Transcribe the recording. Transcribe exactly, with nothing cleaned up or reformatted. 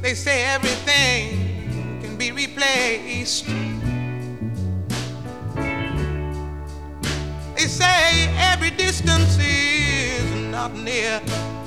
They say everything can be replaced. They say every distance is not near.